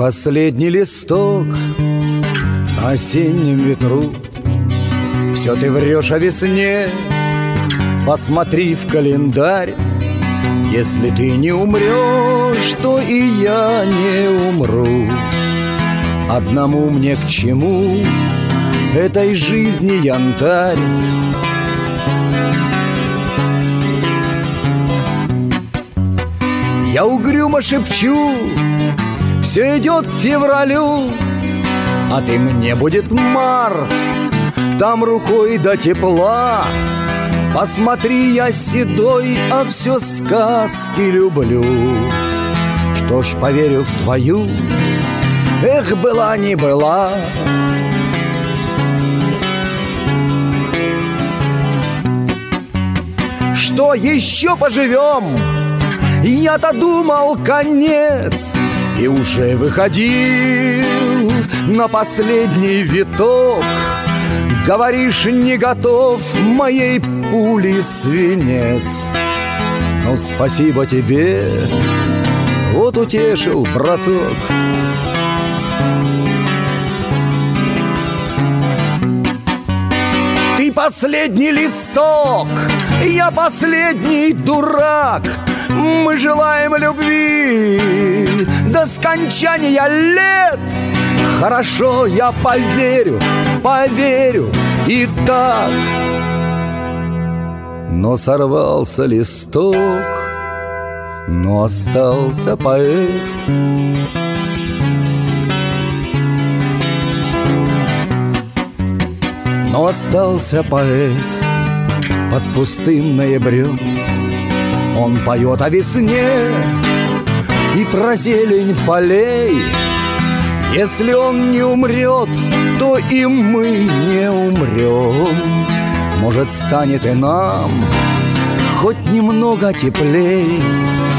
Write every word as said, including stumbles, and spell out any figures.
последний листок на осеннем ветру. Все ты врешь о весне, посмотри в календарь. Если ты не умрешь, то и я не умру. Одному мне к чему этой жизни янтарь? Я угрюмо шепчу, все идет к февралю, а ты мне будет март, там рукой до тепла. Посмотри, я седой, а все сказки люблю. Что ж, поверю в твою, эх, была не была. Что, еще поживем? Я-то думал, конец, и уже выходил на последний виток. Говоришь, не готов моей пули свинец. Ну, спасибо тебе, вот утешил, браток. Ты последний листок, я последний дурак. Мы желаем любви до скончания лет. Хорошо, я поверю, поверю и так. Но сорвался листок, но остался поэт. Но остался поэт под пустым ноябрем. Он поет о весне и про зелень полей. Если он не умрет, то и мы не умрем. Может, станет и нам хоть немного теплей.